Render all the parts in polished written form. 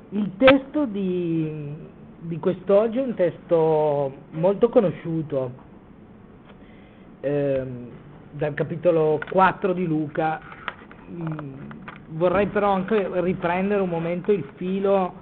Il testo di quest'oggi è un testo molto conosciuto, dal capitolo 4 di Luca. Vorrei però anche riprendere un momento il filo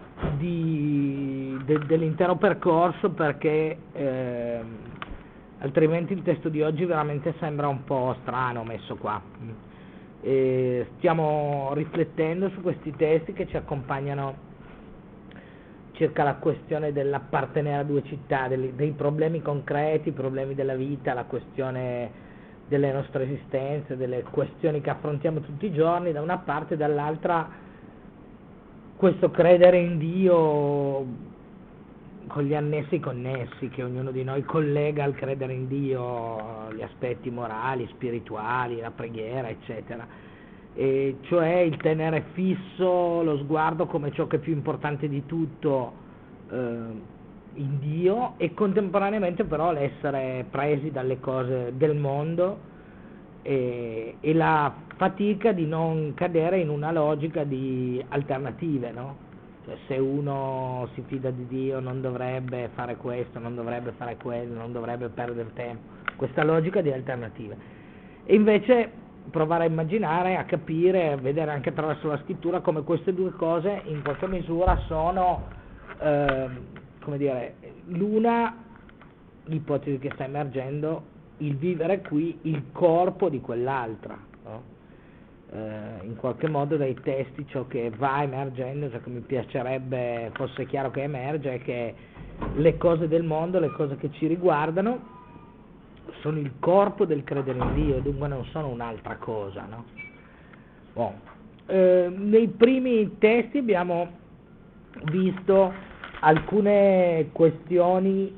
dell'intero percorso, perché altrimenti il testo di oggi veramente sembra un po' strano messo qua. E stiamo riflettendo su questi testi che ci accompagnano circa la questione dell'appartenere a due città, dei problemi concreti, i problemi della vita, la questione delle nostre esistenze, delle questioni che affrontiamo tutti i giorni da una parte, e dall'altra questo credere in Dio con gli annessi e connessi che ognuno di noi collega al credere in Dio, gli aspetti morali, spirituali, la preghiera, eccetera. E cioè il tenere fisso lo sguardo come ciò che è più importante di tutto in Dio, e contemporaneamente però l'essere presi dalle cose del mondo e la fatica di non cadere in una logica di alternative, no? Cioè, se uno si fida di Dio non dovrebbe fare questo, non dovrebbe fare quello, non dovrebbe perdere tempo, questa logica di alternative. E invece provare a immaginare, a capire, a vedere anche attraverso la scrittura come queste due cose in qualche misura sono, come dire, l'una, l'ipotesi che sta emergendo, il vivere qui, il corpo di quell'altra, no? In qualche modo dai testi ciò che va emergendo, ciò che mi piacerebbe fosse chiaro che emerge, è che le cose del mondo, le cose che ci riguardano, sono il corpo del credere in Dio, dunque non sono un'altra cosa, no? Bon. Nei primi testi abbiamo visto alcune questioni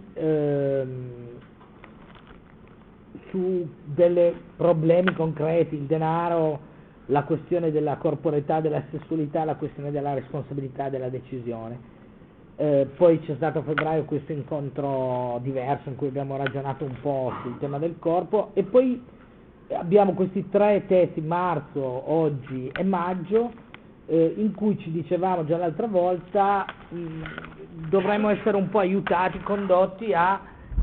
su dei problemi concreti, il denaro, la questione della corporeità, della sessualità, la questione della responsabilità della decisione. Poi c'è stato a febbraio questo incontro diverso in cui abbiamo ragionato un po' sul tema del corpo, e poi abbiamo questi tre testi, marzo, oggi e maggio, in cui ci dicevamo già l'altra volta dovremmo essere un po' aiutati, condotti a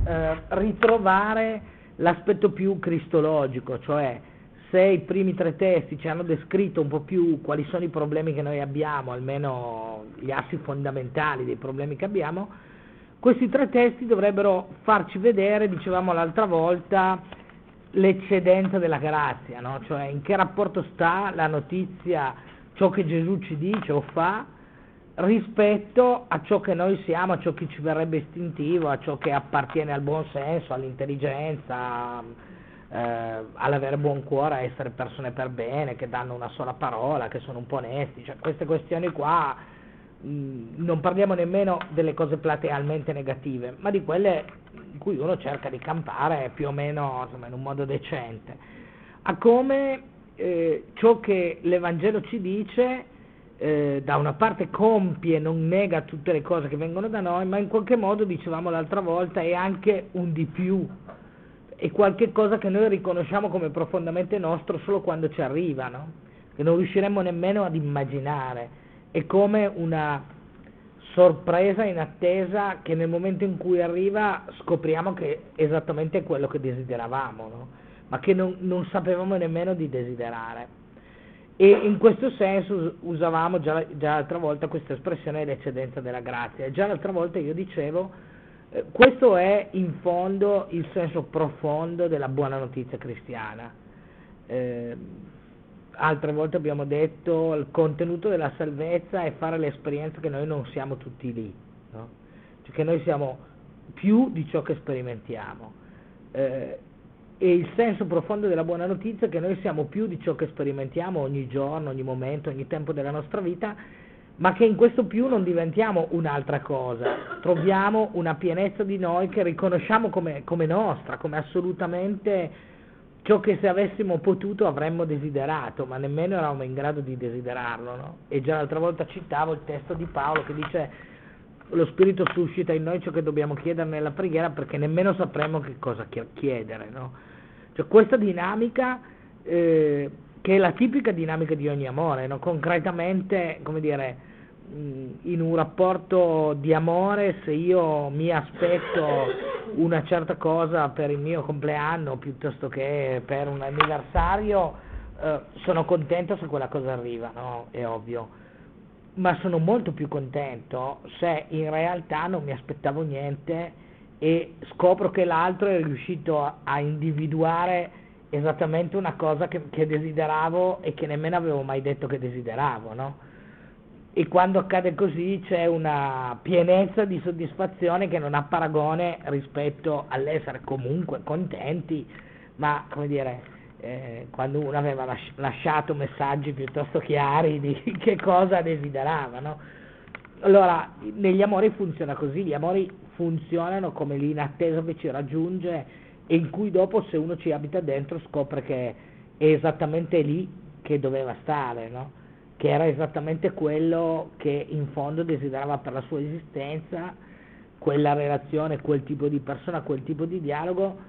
ritrovare l'aspetto più cristologico, cioè se i primi tre testi ci hanno descritto un po' più quali sono i problemi che noi abbiamo, almeno gli assi fondamentali dei problemi che abbiamo, questi tre testi dovrebbero farci vedere, dicevamo l'altra volta, l'eccedenza della grazia, no? Cioè in che rapporto sta la notizia, ciò che Gesù ci dice o fa, rispetto a ciò che noi siamo, a ciò che ci verrebbe istintivo, a ciò che appartiene al buon senso, all'intelligenza, all'avere buon cuore, a essere persone per bene, che danno una sola parola, che sono un po' onesti. Cioè, queste questioni qua, non parliamo nemmeno delle cose platealmente negative, ma di quelle in cui uno cerca di campare più o meno, insomma, in un modo decente, a come ciò che l'Evangelo ci dice da una parte compie, non nega tutte le cose che vengono da noi, ma in qualche modo, dicevamo l'altra volta, è anche un di più, è qualche cosa che noi riconosciamo come profondamente nostro solo quando ci arriva, no? Che non riusciremmo nemmeno ad immaginare, è come una sorpresa in attesa che nel momento in cui arriva scopriamo che è esattamente quello che desideravamo, no? Ma che non sapevamo nemmeno di desiderare. E in questo senso usavamo già l'altra volta questa espressione dell'eccedenza della grazia, e già l'altra volta io dicevo questo è in fondo il senso profondo della buona notizia cristiana. Altre volte abbiamo detto il contenuto della salvezza è fare l'esperienza che noi non siamo tutti lì, no? Cioè che noi siamo più di ciò che sperimentiamo. E il senso profondo della buona notizia è che noi siamo più di ciò che sperimentiamo ogni giorno, ogni momento, ogni tempo della nostra vita, ma che in questo più non diventiamo un'altra cosa, troviamo una pienezza di noi che riconosciamo come nostra, come assolutamente ciò che se avessimo potuto avremmo desiderato, ma nemmeno eravamo in grado di desiderarlo, no? E già l'altra volta citavo il testo di Paolo che dice: lo Spirito suscita in noi ciò che dobbiamo chiedere nella preghiera, perché nemmeno sapremo che cosa chiedere, no? Cioè questa dinamica che è la tipica dinamica di ogni amore, no? Concretamente, come dire, in un rapporto di amore, se io mi aspetto una certa cosa per il mio compleanno piuttosto che per un anniversario, sono contento se quella cosa arriva, no? È ovvio, ma sono molto più contento se in realtà non mi aspettavo niente e scopro che l'altro è riuscito a individuare esattamente una cosa che desideravo e che nemmeno avevo mai detto che desideravo, no? E quando accade così c'è una pienezza di soddisfazione che non ha paragone rispetto all'essere comunque contenti, ma come dire, quando uno aveva lasciato messaggi piuttosto chiari di che cosa desiderava, no? Allora, negli amori funziona così, gli amori funzionano come l'inattesa che ci raggiunge e in cui dopo, se uno ci abita dentro, scopre che è esattamente lì che doveva stare, no? Che era esattamente quello che in fondo desiderava per la sua esistenza, quella relazione, quel tipo di persona, quel tipo di dialogo,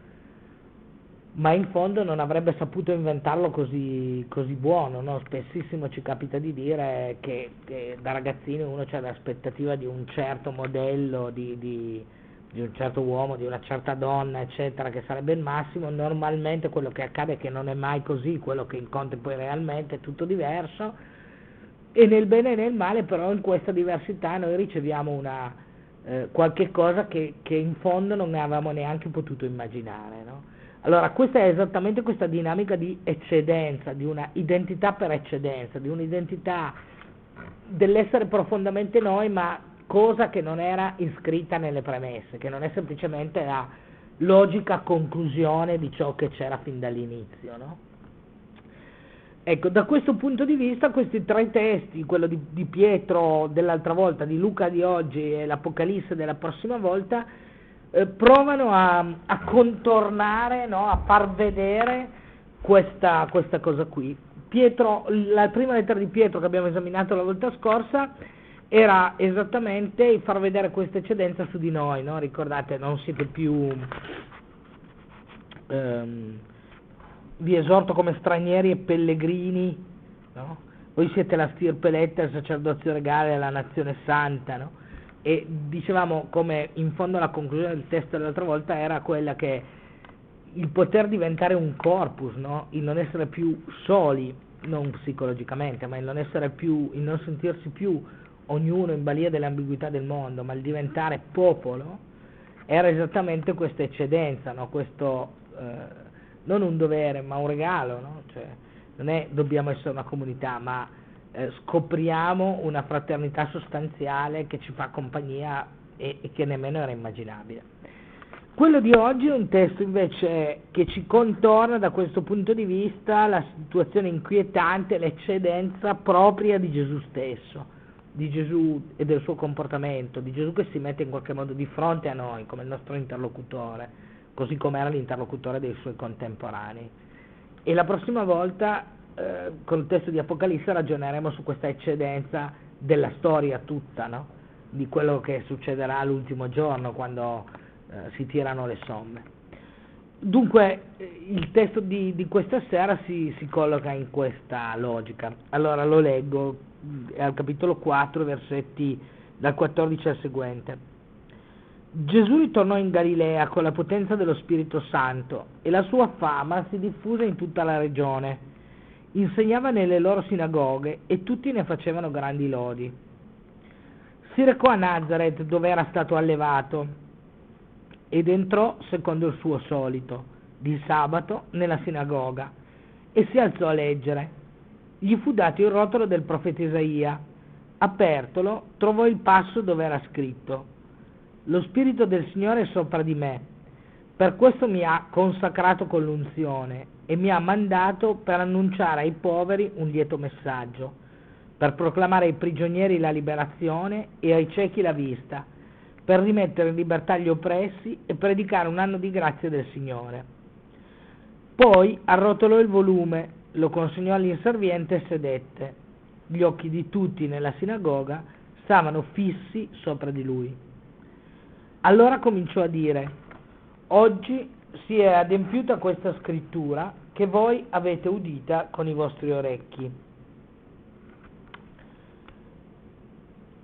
ma in fondo non avrebbe saputo inventarlo così buono, no? Spessissimo ci capita di dire che da ragazzini uno c'ha l'aspettativa di un certo modello, di un certo uomo, di una certa donna, eccetera, che sarebbe il massimo. Normalmente quello che accade è che non è mai così, quello che incontri poi realmente è tutto diverso, e nel bene e nel male però in questa diversità noi riceviamo qualche cosa che in fondo non avevamo neanche potuto immaginare, no? Allora, questa è esattamente questa dinamica di eccedenza, di una identità per eccedenza, di un'identità dell'essere profondamente noi, ma cosa che non era iscritta nelle premesse, che non è semplicemente la logica conclusione di ciò che c'era fin dall'inizio, no? Ecco, da questo punto di vista questi tre testi, quello di Pietro dell'altra volta, di Luca di oggi e l'Apocalisse della prossima volta, provano a contornare, no? A far vedere questa cosa qui. Pietro, la prima lettera di Pietro che abbiamo esaminato la volta scorsa era esattamente il far vedere questa eccedenza su di noi, no? Ricordate, non siete più... vi esorto come stranieri e pellegrini, no? Voi siete la stirpe eletta, il sacerdozio regale, la nazione santa, no? E dicevamo come in fondo la conclusione del testo dell'altra volta era quella che il poter diventare un corpus, no? Il non essere più soli, non psicologicamente, ma il non sentirsi più ognuno in balia dell'ambiguità del mondo, ma il diventare popolo, era esattamente questa eccedenza, no? Questo non un dovere, ma un regalo, no? Cioè, non è dobbiamo essere una comunità, ma scopriamo una fraternità sostanziale che ci fa compagnia e che nemmeno era immaginabile. Quello di oggi è un testo invece che ci contorna da questo punto di vista la situazione inquietante, l'eccedenza propria di Gesù stesso, di Gesù e del suo comportamento, di Gesù che si mette in qualche modo di fronte a noi come il nostro interlocutore, così come era l'interlocutore dei suoi contemporanei. E la prossima volta con il testo di Apocalisse ragioneremo su questa eccedenza della storia tutta, no? Di quello che succederà l'ultimo giorno quando si tirano le somme. Dunque il testo di questa sera si colloca in questa logica. Allora lo leggo, è al capitolo 4, versetti dal 14 al seguente. Gesù ritornò in Galilea con la potenza dello Spirito Santo e la sua fama si diffuse in tutta la regione. Insegnava nelle loro sinagoghe e tutti ne facevano grandi lodi. Si recò a Nazaret dove era stato allevato ed entrò secondo il suo solito, di sabato, nella sinagoga e si alzò a leggere. Gli fu dato il rotolo del profeta Isaia. Apertolo, trovò il passo dove era scritto: Lo Spirito del Signore è sopra di me, per questo mi ha consacrato con l'unzione e mi ha mandato per annunciare ai poveri un lieto messaggio, per proclamare ai prigionieri la liberazione e ai ciechi la vista, per rimettere in libertà gli oppressi e predicare un anno di grazia del Signore. Poi arrotolò il volume, lo consegnò all'inserviente e sedette. Gli occhi di tutti nella sinagoga stavano fissi sopra di lui. Allora cominciò a dire: oggi si è adempiuta questa scrittura che voi avete udita con i vostri orecchi.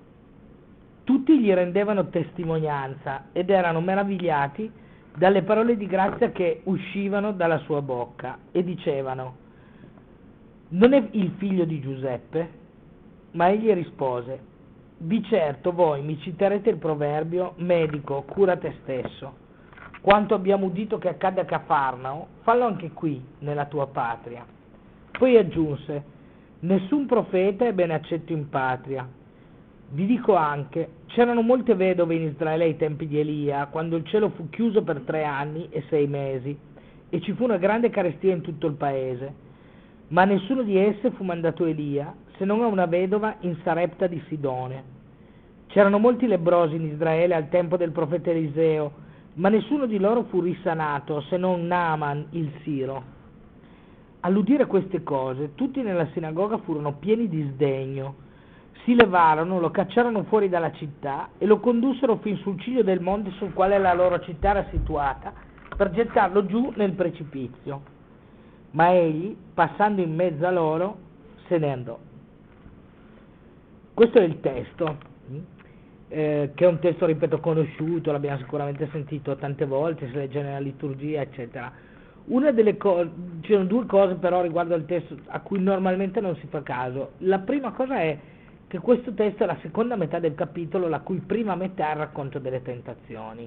tutti gli rendevano testimonianza ed erano meravigliati dalle parole di grazia che uscivano dalla sua bocca e dicevano: non è il figlio di Giuseppe? Ma egli rispose: di certo voi mi citerete il proverbio: medico, cura te stesso. Quanto abbiamo udito che accade a Cafarnao, fallo anche qui, nella tua patria. Poi aggiunse: nessun profeta è ben accetto in patria. Vi dico anche, c'erano molte vedove in Israele ai tempi di Elia, quando il cielo fu chiuso per 3 anni e 6 mesi, e ci fu una grande carestia in tutto il paese. Ma nessuno di esse fu mandato Elia, se non a una vedova in Sarepta di Sidone. C'erano molti lebbrosi in Israele al tempo del profeta Eliseo, ma nessuno di loro fu risanato, se non Naaman il Siro. All'udire queste cose, tutti nella sinagoga furono pieni di sdegno. Si levarono, lo cacciarono fuori dalla città e lo condussero fin sul ciglio del monte sul quale la loro città era situata, per gettarlo giù nel precipizio. Ma egli, passando in mezzo a loro, se ne andò. Questo è il testo, che è un testo, ripeto, conosciuto, l'abbiamo sicuramente sentito tante volte, si legge nella liturgia, eccetera. Una delle cose, ci sono 2 cose però riguardo al testo a cui normalmente non si fa caso. La prima cosa è che questo testo è la seconda metà del capitolo, la cui prima metà è il racconto delle tentazioni.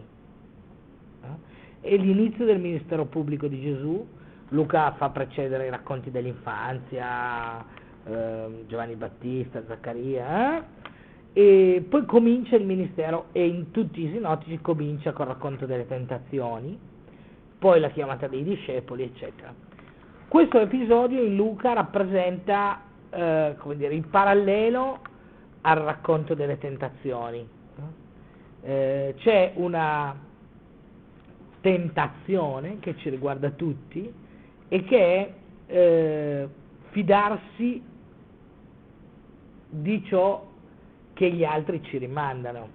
È l'inizio del ministero pubblico di Gesù. Luca fa precedere i racconti dell'infanzia, Giovanni Battista, Zaccaria, e poi comincia il ministero, e in tutti i sinottici comincia col racconto delle tentazioni, poi la chiamata dei discepoli, eccetera. Questo episodio in Luca rappresenta il parallelo al racconto delle tentazioni. C'è una tentazione che ci riguarda tutti e che è fidarsi di ciò che gli altri ci rimandano,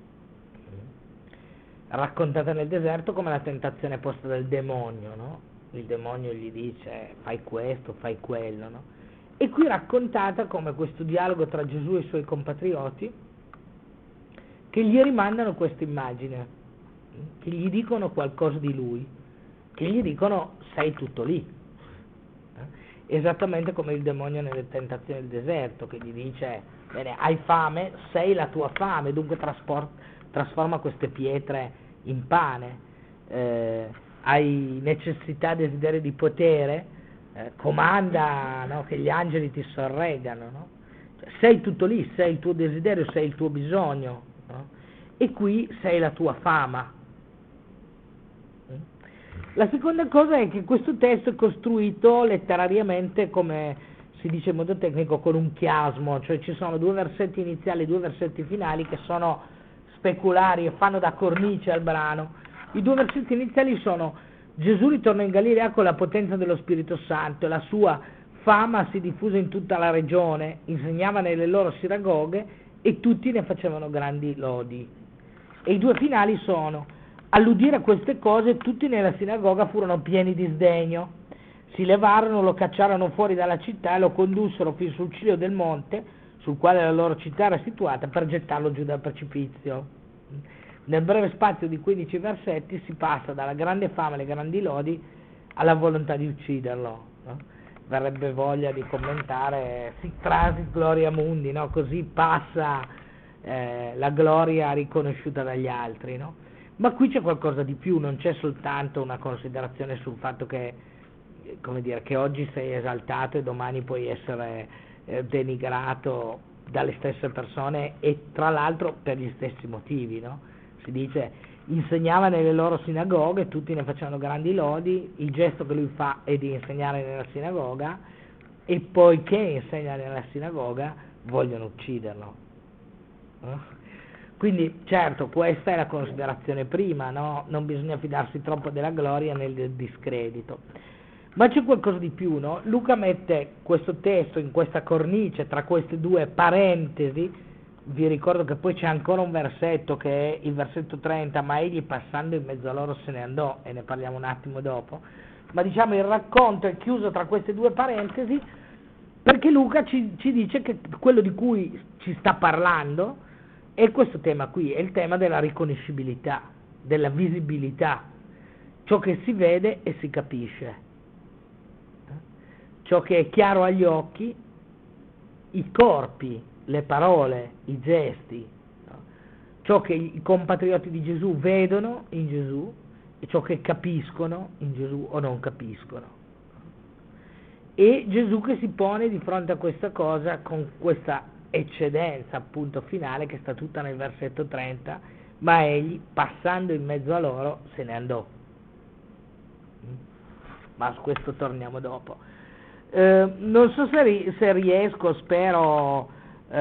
raccontata nel deserto come la tentazione posta dal demonio, no? Il demonio gli dice fai questo, fai quello, no? E qui raccontata come questo dialogo tra Gesù e i suoi compatrioti, che gli rimandano questa immagine, che gli dicono qualcosa di lui, che gli dicono sei tutto lì, esattamente come il demonio nelle tentazioni del deserto, che gli dice bene, hai fame, sei la tua fame, dunque trasforma queste pietre in pane, hai necessità, desiderio di potere, comanda, no, che gli angeli ti sorreggano, no? Cioè, sei tutto lì, sei il tuo desiderio, sei il tuo bisogno, no? E qui sei la tua fama. La seconda cosa è che questo testo è costruito letterariamente, come si dice in modo tecnico, con un chiasmo, cioè ci sono 2 versetti iniziali e 2 versetti finali che sono speculari e fanno da cornice al brano. I 2 versetti iniziali sono: Gesù ritornò in Galilea con la potenza dello Spirito Santo e la sua fama si diffuse in tutta la regione, insegnava nelle loro sinagoghe e tutti ne facevano grandi lodi. E i 2 finali sono: all'udire a queste cose tutti nella sinagoga furono pieni di sdegno, si levarono, lo cacciarono fuori dalla città e lo condussero fin sul ciglio del monte sul quale la loro città era situata, per gettarlo giù dal precipizio. Nel breve spazio di 15 versetti si passa dalla grande fama alle grandi lodi alla volontà di ucciderlo, no? Verrebbe voglia di commentare sic transit gloria mundi, no? Così passa la gloria riconosciuta dagli altri, no? Ma qui c'è qualcosa di più, non c'è soltanto una considerazione sul fatto che, come dire, che oggi sei esaltato e domani puoi essere denigrato dalle stesse persone, e tra l'altro per gli stessi motivi, no? Si dice insegnava nelle loro sinagoghe, tutti ne facevano grandi lodi, il gesto che lui fa è di insegnare nella sinagoga, e poiché insegna nella sinagoga vogliono ucciderlo, no? Quindi certo, questa è la considerazione prima, no? Non bisogna fidarsi troppo della gloria nel discredito. Ma c'è qualcosa di più, no? Luca mette questo testo in questa cornice tra queste 2 parentesi. Vi ricordo che poi c'è ancora un versetto che è il versetto 30, ma egli passando in mezzo a loro se ne andò, e ne parliamo un attimo dopo. Ma diciamo il racconto è chiuso tra queste 2 parentesi perché Luca ci dice che quello di cui ci sta parlando E questo tema qui è il tema della riconoscibilità, della visibilità, ciò che si vede e si capisce, ciò che è chiaro agli occhi, i corpi, le parole, i gesti, no? Ciò che i compatrioti di Gesù vedono in Gesù e ciò che capiscono in Gesù o non capiscono. E Gesù che si pone di fronte a questa cosa con questa eccedenza appunto finale che sta tutta nel versetto 30, ma egli passando in mezzo a loro se ne andò. Ma su questo torniamo dopo. Non so se riesco, spero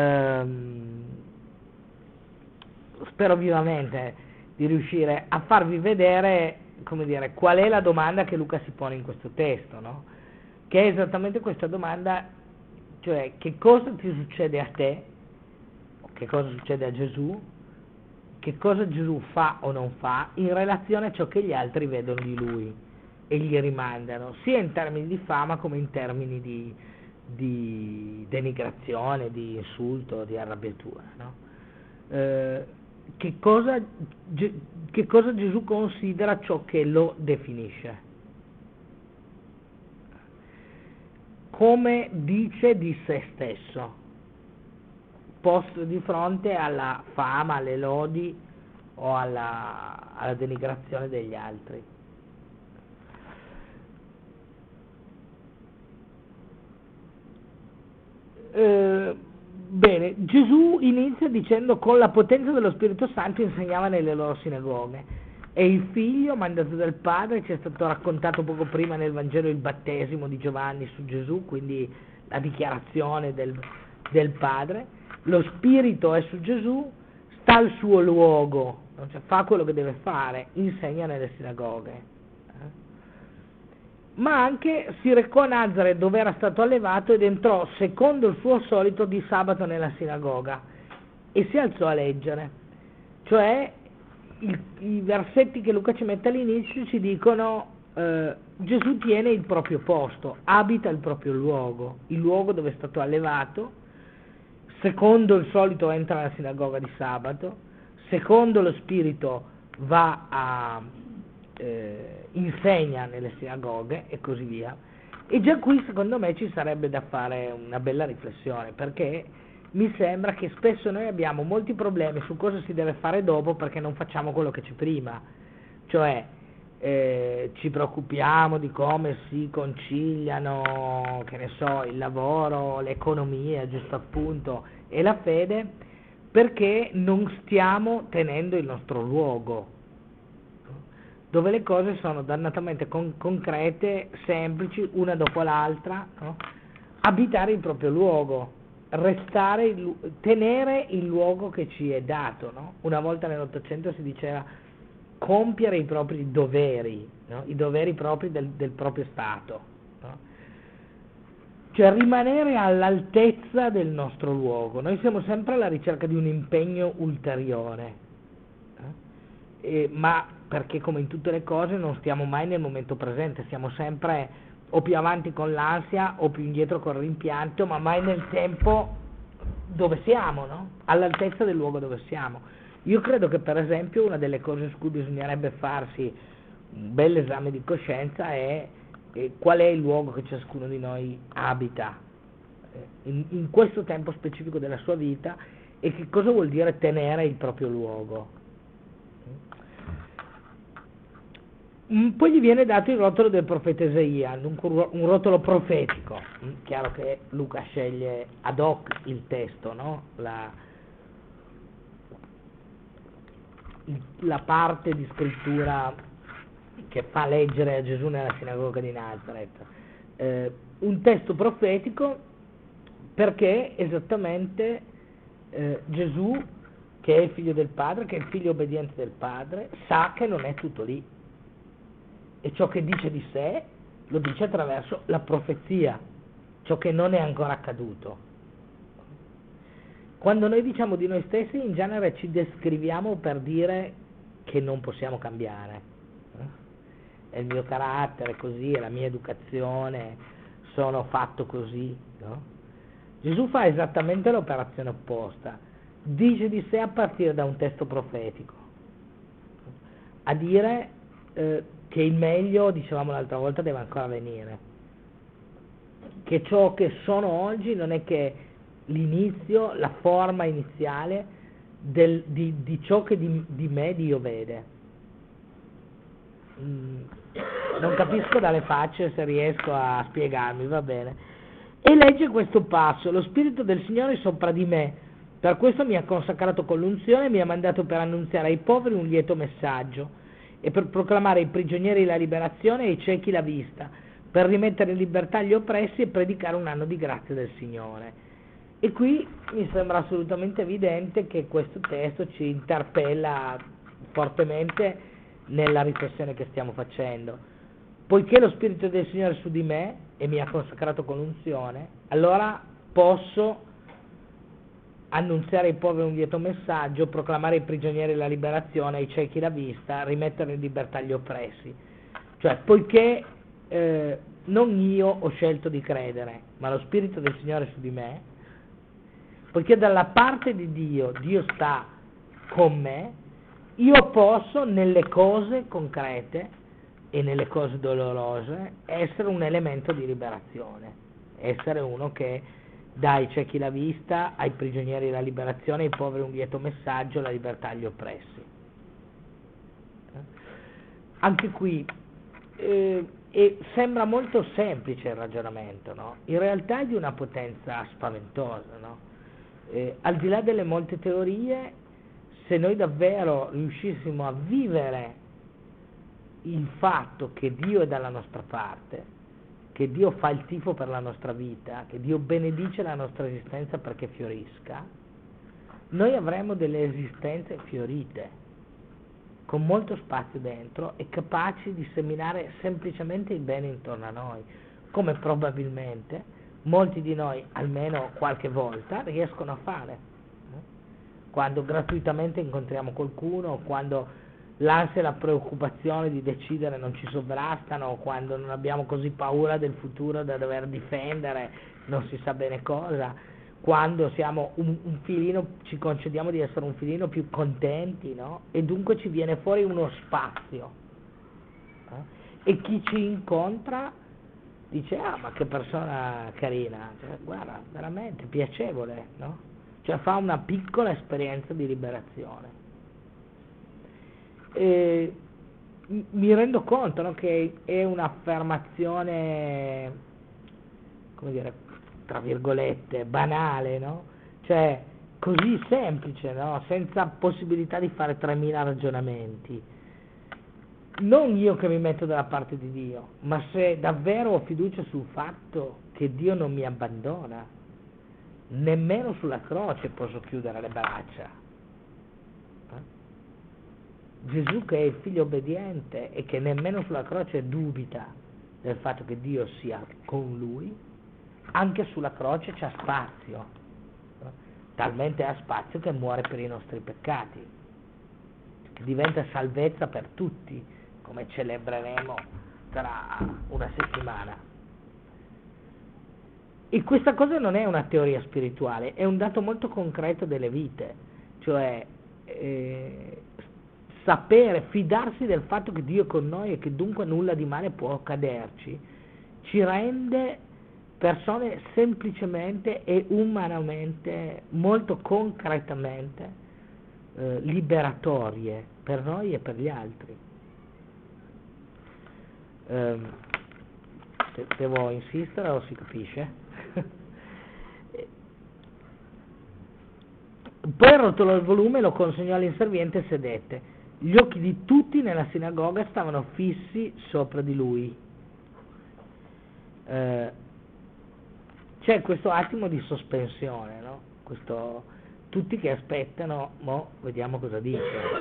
vivamente di riuscire a farvi vedere, come dire, qual è la domanda che Luca si pone in questo testo, no? Che è esattamente questa domanda, cioè che cosa ti succede a te, che cosa succede a Gesù, che cosa Gesù fa o non fa in relazione a ciò che gli altri vedono di lui e gli rimandano, sia in termini di fama come in termini di denigrazione, di insulto, di arrabbiatura, no? Che cosa Gesù considera ciò che lo definisce? Come dice di se stesso, posto di fronte alla fama, alle lodi o alla denigrazione degli altri. Bene, Gesù inizia dicendo: con la potenza dello Spirito Santo insegnava nelle loro sinagoghe. È il figlio mandato dal Padre, ci è stato raccontato poco prima nel Vangelo il battesimo di Giovanni su Gesù, quindi la dichiarazione del Padre. Lo Spirito è su Gesù, sta al suo luogo, cioè fa quello che deve fare, insegna nelle sinagoghe. Ma anche si recò a Nazaret dove era stato allevato ed entrò secondo il suo solito di sabato nella sinagoga e si alzò a leggere. Cioè i versetti che Luca ci mette all'inizio ci dicono Gesù tiene il proprio posto, abita il proprio luogo, il luogo dove è stato allevato, secondo il solito entra nella sinagoga di sabato, secondo lo Spirito va a insegna nelle sinagoghe e così via. E già qui secondo me ci sarebbe da fare una bella riflessione, perché mi sembra che spesso noi abbiamo molti problemi su cosa si deve fare dopo perché non facciamo quello che c'è prima, cioè ci preoccupiamo di come si conciliano, che ne so, il lavoro, l'economia, giusto appunto, e la fede, perché non stiamo tenendo il nostro luogo, dove le cose sono dannatamente concrete, semplici, una dopo l'altra, no? Abitare il proprio luogo, tenere il luogo che ci è dato, no? Una volta nell'Ottocento si diceva compiere i propri doveri, no? I doveri propri del proprio Stato, no? Cioè rimanere all'altezza del nostro luogo. Noi siamo sempre alla ricerca di un impegno ulteriore, ma perché come in tutte le cose non stiamo mai nel momento presente, siamo sempre o più avanti con l'ansia o più indietro con il rimpianto, ma mai nel tempo dove siamo, no? All'altezza del luogo dove siamo. Io credo che per esempio una delle cose su cui bisognerebbe farsi un bel esame di coscienza è qual è il luogo che ciascuno di noi abita in questo tempo specifico della sua vita e che cosa vuol dire tenere il proprio luogo. Poi gli viene dato il rotolo del profeta Isaia, un rotolo profetico. Chiaro che Luca sceglie ad hoc il testo, no? La parte di scrittura che fa leggere a Gesù nella sinagoga di Nazaret. Un testo profetico perché esattamente Gesù, che è il figlio del Padre, che è il figlio obbediente del Padre, sa che non è tutto lì. E ciò che dice di sé lo dice attraverso la profezia, ciò che non è ancora accaduto. Quando noi diciamo di noi stessi, in genere ci descriviamo per dire che non possiamo cambiare. È il mio carattere così, è la mia educazione, sono fatto così, no? Gesù fa esattamente l'operazione opposta. dice di sé a partire da un testo profetico, a dire che il meglio, dicevamo l'altra volta, deve ancora venire, che ciò che sono oggi non è che l'inizio, la forma iniziale di ciò che di me Dio vede. Non capisco dalle facce se riesco a spiegarmi, va bene. E legge questo passo: lo Spirito del Signore è sopra di me, per questo mi ha consacrato con l'unzione e mi ha mandato per annunziare ai poveri un lieto messaggio e per proclamare ai prigionieri la liberazione e ai ciechi la vista, per rimettere in libertà gli oppressi e predicare un anno di grazia del Signore. E qui mi sembra assolutamente evidente che questo testo ci interpella fortemente nella riflessione che stiamo facendo. Poiché lo Spirito del Signore è su di me e mi ha consacrato con l'unzione, allora posso annunziare ai poveri un lieto messaggio, proclamare ai prigionieri la liberazione, ai ciechi la vista, rimettere in libertà gli oppressi. Cioè, poiché non io ho scelto di credere, ma lo Spirito del Signore è su di me, poiché dalla parte di Dio sta con me, io posso nelle cose concrete e nelle cose dolorose essere un elemento di liberazione, essere uno che dà ai ciechi la vista, ai prigionieri la liberazione, ai poveri un lieto messaggio, la libertà agli oppressi. Anche qui e sembra molto semplice il ragionamento, no? In realtà è di una potenza spaventosa, no? Al di là delle molte teorie, se noi davvero riuscissimo a vivere il fatto che Dio è dalla nostra parte, che Dio fa il tifo per la nostra vita, che Dio benedice la nostra esistenza perché fiorisca, noi avremo delle esistenze fiorite, con molto spazio dentro e capaci di seminare semplicemente il bene intorno a noi, come probabilmente molti di noi, almeno qualche volta, riescono a fare. Quando gratuitamente incontriamo qualcuno, quando l'ansia e la preoccupazione di decidere non ci sovrastano, quando non abbiamo così paura del futuro da dover difendere non si sa bene cosa, quando siamo un filino, ci concediamo di essere un filino più contenti, no? E dunque ci viene fuori uno spazio. E chi ci incontra dice: ah, ma che persona carina, cioè, guarda, veramente piacevole, no? Cioè fa una piccola esperienza di liberazione. E mi rendo conto, no, che è un'affermazione, come dire, tra virgolette, banale, no? Cioè così semplice, no? Senza possibilità di fare 3000 ragionamenti. Non io che mi metto dalla parte di Dio, ma se davvero ho fiducia sul fatto che Dio non mi abbandona, nemmeno sulla croce posso chiudere le braccia. Gesù, che è il figlio obbediente e che nemmeno sulla croce dubita del fatto che Dio sia con lui, anche sulla croce c'ha spazio, talmente ha spazio che muore per i nostri peccati, che diventa salvezza per tutti, come celebreremo tra una settimana. E questa cosa non è una teoria spirituale, è un dato molto concreto delle vite, cioè sapere, fidarsi del fatto che Dio è con noi e che dunque nulla di male può accaderci, ci rende persone semplicemente e umanamente, molto concretamente liberatorie per noi e per gli altri. Devo insistere o si capisce? Poi rotolò il volume, lo consegnò all'inserviente e sedette. Gli occhi di tutti nella sinagoga stavano fissi sopra di lui. C'è questo attimo di sospensione, no? Tutti che aspettano, vediamo cosa dice.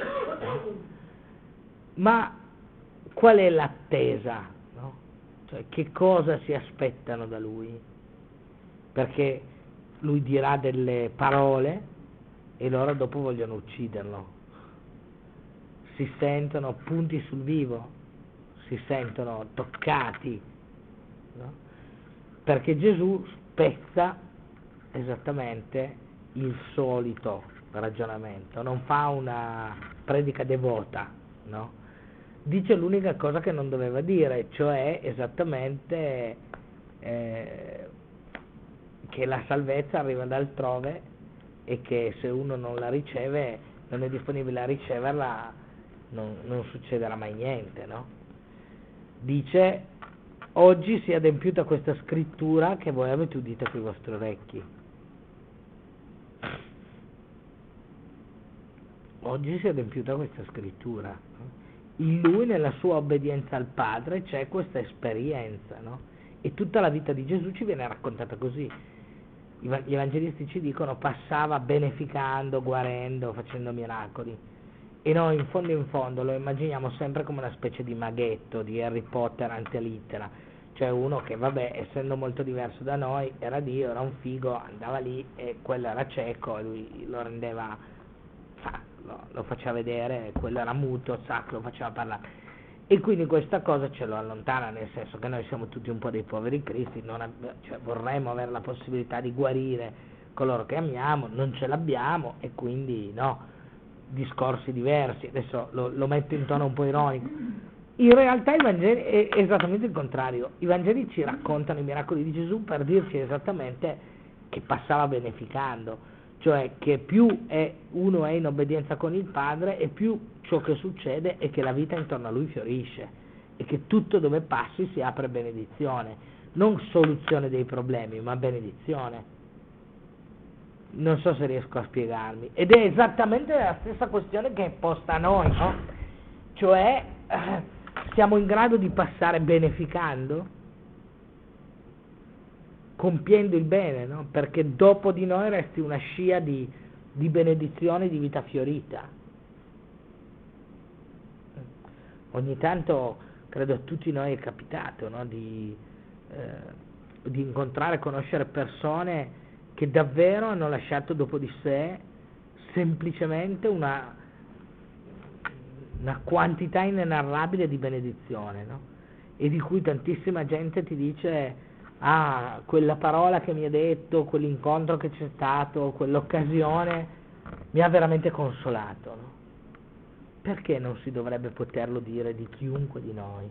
Ma qual è l'attesa? No? Cioè, che cosa si aspettano da lui? Perché lui dirà delle parole e loro dopo vogliono ucciderlo. Si sentono punti sul vivo, si sentono toccati, no? Perché Gesù spezza esattamente il solito ragionamento, non fa una predica devota, no? Dice l'unica cosa che non doveva dire, cioè esattamente che la salvezza arriva da altrove e che se uno non la riceve, non è disponibile a riceverla, non succederà mai niente, no? Dice: oggi si è adempiuta questa scrittura che voi avete udito con i vostri orecchi. Oggi si è adempiuta questa scrittura. In lui, nella sua obbedienza al Padre, c'è questa esperienza, no? E tutta la vita di Gesù ci viene raccontata così. Gli evangelisti ci dicono: passava beneficando, guarendo, facendo miracoli. E noi in fondo lo immaginiamo sempre come una specie di maghetto, di Harry Potter antelittera, cioè uno che, vabbè, essendo molto diverso da noi, era Dio, era un figo, andava lì e quello era cieco e lui lo rendeva, lo faceva vedere, quello era muto, lo faceva parlare. E quindi questa cosa ce lo allontana, nel senso che noi siamo tutti un po' dei poveri cristi, cioè vorremmo avere la possibilità di guarire coloro che amiamo, non ce l'abbiamo e quindi no, discorsi diversi. Adesso lo metto in tono un po' ironico. In realtà i Vangeli è esattamente il contrario. I Vangeli ci raccontano i miracoli di Gesù per dirci esattamente che passava beneficando, cioè che più uno è in obbedienza con il Padre e più ciò che succede è che la vita intorno a lui fiorisce e che tutto dove passi si apre benedizione, non soluzione dei problemi, ma benedizione. Non so se riesco a spiegarmi. Ed è esattamente la stessa questione che è posta a noi, no? Cioè, siamo in grado di passare beneficando? Compiendo il bene, no? Perché dopo di noi resti una scia di benedizione, di vita fiorita. Ogni tanto, credo a tutti noi è capitato, no? Di incontrare, conoscere persone che davvero hanno lasciato dopo di sé semplicemente una quantità inenarrabile di benedizione, no? E di cui tantissima gente ti dice: ah, quella parola che mi ha detto, quell'incontro che c'è stato, quell'occasione mi ha veramente consolato, no? Perché non si dovrebbe poterlo dire di chiunque di noi?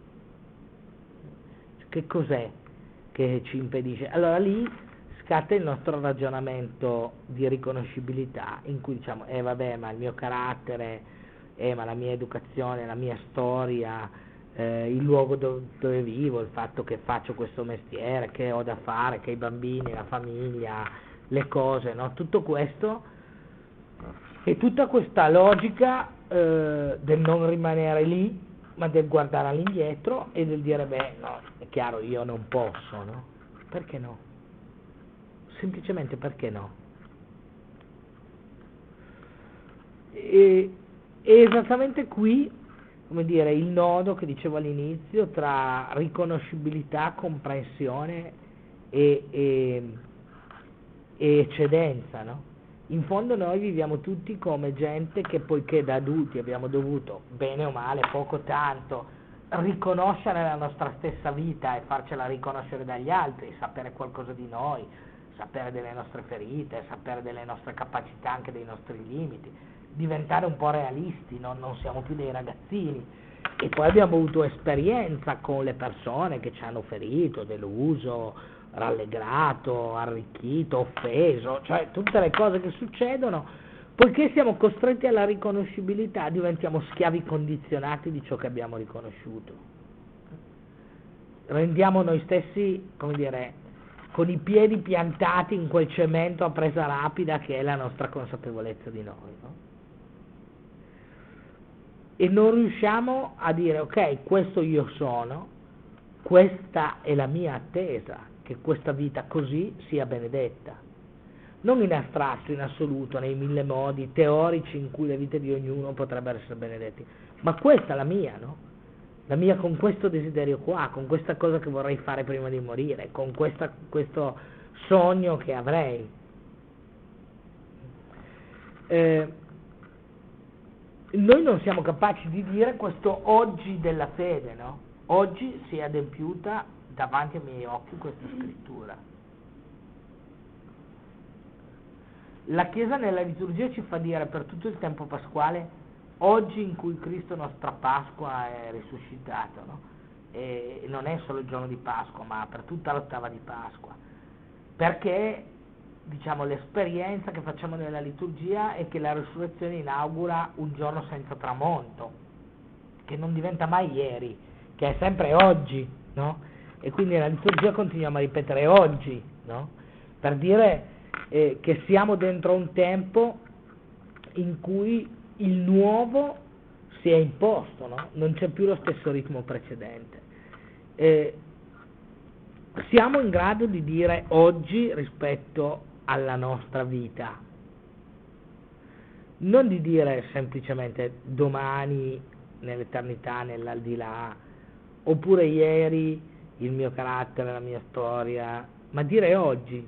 Che cos'è che ci impedisce? Allora lì scatta il nostro ragionamento di riconoscibilità, in cui diciamo: vabbè, ma il mio carattere, ma la mia educazione, la mia storia, il luogo dove vivo, il fatto che faccio questo mestiere, che ho da fare, che i bambini, la famiglia, le cose, no? Tutto questo e tutta questa logica del non rimanere lì, ma del guardare all'indietro e del dire: beh, no, è chiaro, io non posso, no? Perché no? Semplicemente perché no? E esattamente qui, come dire, il nodo che dicevo all'inizio tra riconoscibilità, comprensione e eccedenza, no? In fondo noi viviamo tutti come gente che, poiché da adulti abbiamo dovuto, bene o male, poco tanto, riconoscere la nostra stessa vita e farcela riconoscere dagli altri, sapere qualcosa di noi, sapere delle nostre ferite, sapere delle nostre capacità, anche dei nostri limiti, diventare un po' realisti, no? Non siamo più dei ragazzini. E poi abbiamo avuto esperienza con le persone che ci hanno ferito, deluso, rallegrato, arricchito, offeso, cioè tutte le cose che succedono. Poiché siamo costretti alla riconoscibilità, diventiamo schiavi condizionati di ciò che abbiamo riconosciuto. Rendiamo noi stessi, come dire, con i piedi piantati in quel cemento a presa rapida che è la nostra consapevolezza di noi, no? E non riusciamo a dire: ok, questo io sono, questa è la mia attesa, che questa vita così sia benedetta. Non in astratto, in assoluto, nei mille modi teorici in cui le vite di ognuno potrebbero essere benedetti, ma questa è la mia, no? La mia, con questo desiderio qua, con questa cosa che vorrei fare prima di morire, con questo sogno che avrei. Noi non siamo capaci di dire questo oggi della fede, no? Oggi si è adempiuta davanti ai miei occhi questa scrittura. La Chiesa nella liturgia ci fa dire per tutto il tempo pasquale, oggi in cui Cristo nostra Pasqua è risuscitato, no? E non è solo il giorno di Pasqua, ma per tutta l'ottava di Pasqua, perché diciamo l'esperienza che facciamo nella liturgia è che la risurrezione inaugura un giorno senza tramonto, che non diventa mai ieri, che è sempre oggi, no? E quindi nella liturgia continuiamo a ripetere oggi, no? Per dire che siamo dentro un tempo in cui il nuovo si è imposto, no? Non c'è più lo stesso ritmo precedente. Siamo in grado di dire oggi rispetto alla nostra vita, non di dire semplicemente domani, nell'eternità, nell'aldilà, oppure ieri il mio carattere, la mia storia, ma dire oggi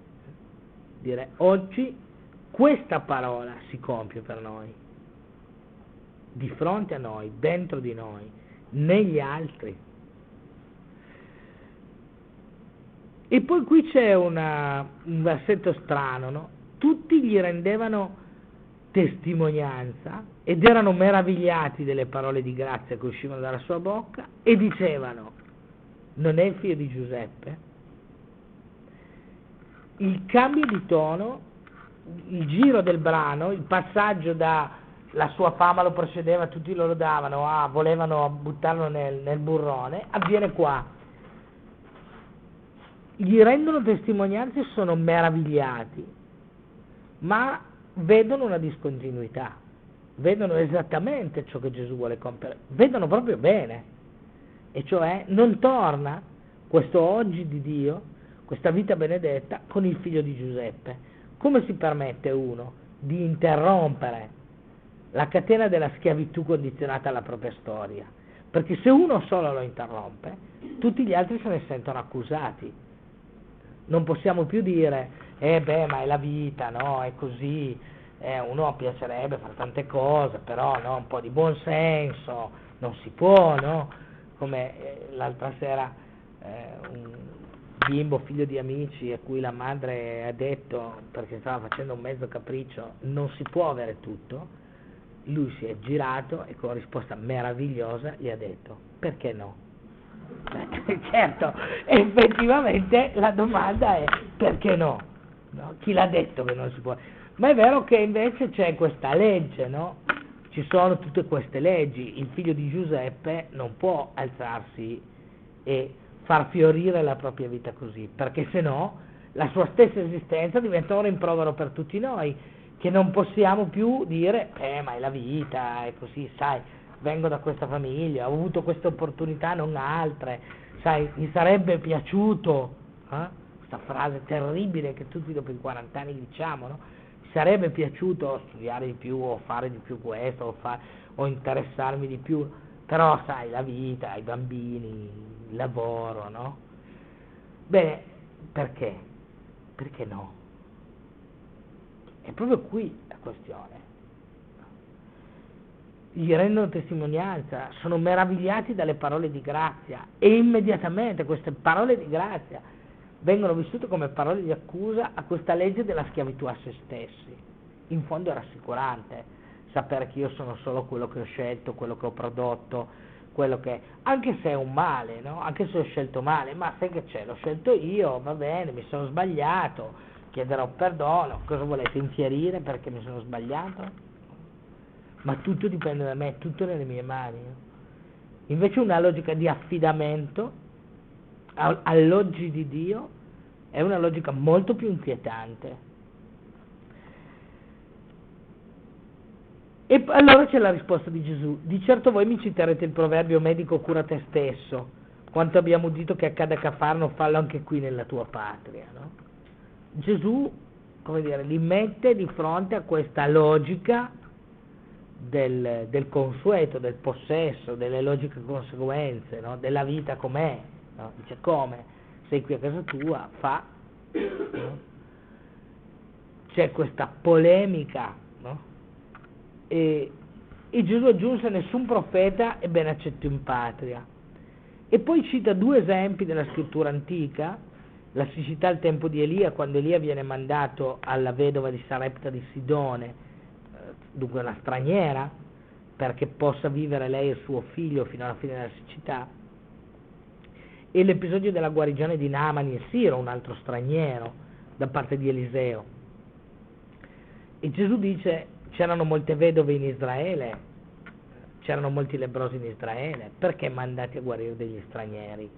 questa parola si compie per noi, di fronte a noi, dentro di noi, negli altri. E poi qui c'è un versetto strano, no? Tutti gli rendevano testimonianza ed erano meravigliati delle parole di grazia che uscivano dalla sua bocca e dicevano: non è il figlio di Giuseppe? Il cambio di tono, il giro del brano, il passaggio da la sua fama lo precedeva, tutti lo lodavano, volevano buttarlo nel burrone, avviene qua. Gli rendono testimonianza e sono meravigliati, ma vedono una discontinuità, vedono esattamente ciò che Gesù vuole compiere, vedono proprio bene, e cioè non torna questo oggi di Dio, questa vita benedetta, con il figlio di Giuseppe. Come si permette uno di interrompere la catena della schiavitù condizionata alla propria storia? Perché se uno solo lo interrompe, tutti gli altri se ne sentono accusati. Non possiamo più dire, ma è la vita, no, è così, uno piacerebbe fare tante cose, però no, un po' di buon senso, non si può, no? Come l'altra sera un bimbo figlio di amici a cui la madre ha detto, perché stava facendo un mezzo capriccio, non si può avere tutto, lui si è girato e con risposta meravigliosa gli ha detto: perché no? Certo, effettivamente la domanda è perché no? Chi l'ha detto che non si può? Ma è vero che invece c'è questa legge, no? Ci sono tutte queste leggi. Il figlio di Giuseppe non può alzarsi e far fiorire la propria vita così, perché se no la sua stessa esistenza diventa un rimprovero per tutti noi, che non possiamo più dire ma è la vita, è così, sai, vengo da questa famiglia, ho avuto queste opportunità, non altre, sai, mi sarebbe piaciuto, questa frase terribile che tutti dopo i 40 anni diciamo, no? Mi sarebbe piaciuto studiare di più, o fare di più questo, o interessarmi di più, però sai, la vita, i bambini, il lavoro, no? Bene, perché? Perché no? È proprio qui la questione. Gli rendono testimonianza, sono meravigliati dalle parole di grazia e immediatamente queste parole di grazia vengono vissute come parole di accusa a questa legge della schiavitù a se stessi. In fondo è rassicurante sapere che io sono solo quello che ho scelto, quello che ho prodotto, quello che, anche se è un male, no? Anche se ho scelto male, ma sai che c'è, l'ho scelto io, va bene, mi sono sbagliato, chiederò perdono, cosa volete, infierire perché mi sono sbagliato? Ma tutto dipende da me, tutto nelle mie mani. Invece una logica di affidamento all'oggi di Dio è una logica molto più inquietante. E allora c'è la risposta di Gesù: di certo voi mi citerete il proverbio medico cura te stesso, quanto abbiamo udito che accade a Cafarno fallo anche qui nella tua patria, no? Gesù, come dire, li mette di fronte a questa logica del consueto, del possesso, delle logiche conseguenze, no? Della vita com'è, no? Dice: come? Sei qui a casa tua, fa, no? C'è questa polemica, no? E Gesù aggiunse: nessun profeta è ben accetto in patria. E poi cita due esempi della scrittura antica la siccità al tempo di Elia, quando Elia viene mandato alla vedova di Sarepta di Sidone, dunque una straniera, perché possa vivere lei e il suo figlio fino alla fine della siccità, e l'episodio della guarigione di Naamani e Siro, un altro straniero, da parte di Eliseo. E Gesù dice: c'erano molte vedove in Israele, c'erano molti lebbrosi in Israele, perché mandati a guarire degli stranieri?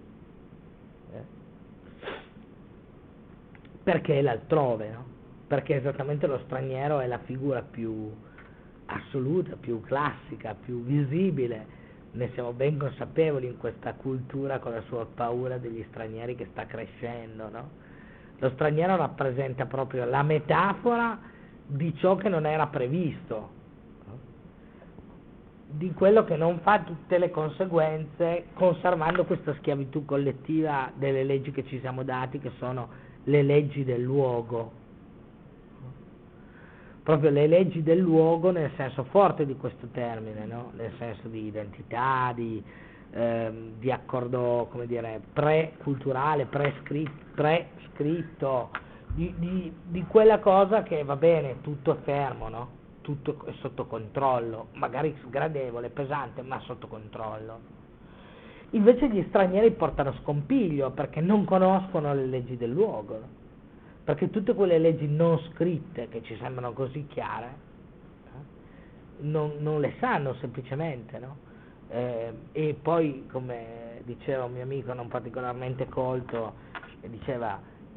Perché è l'altrove, no? Perché esattamente lo straniero è la figura più assoluta, più classica, più visibile. Ne siamo ben consapevoli in questa cultura con la sua paura degli stranieri che sta crescendo, no? Lo straniero rappresenta proprio la metafora di ciò che non era previsto, no? Di quello che non fa tutte le conseguenze, conservando questa schiavitù collettiva delle leggi che ci siamo dati, che sono le leggi del luogo. Proprio le leggi del luogo nel senso forte di questo termine, no? Nel senso di identità, di accordo, come dire, pre-culturale, prescritto, di quella cosa che va bene, tutto è fermo, no? Tutto è sotto controllo, magari sgradevole, pesante, ma sotto controllo. Invece gli stranieri portano scompiglio perché non conoscono le leggi del luogo, no? Perché tutte quelle leggi non scritte che ci sembrano così chiare non le sanno semplicemente, no? E poi, come diceva un mio amico non particolarmente colto, diceva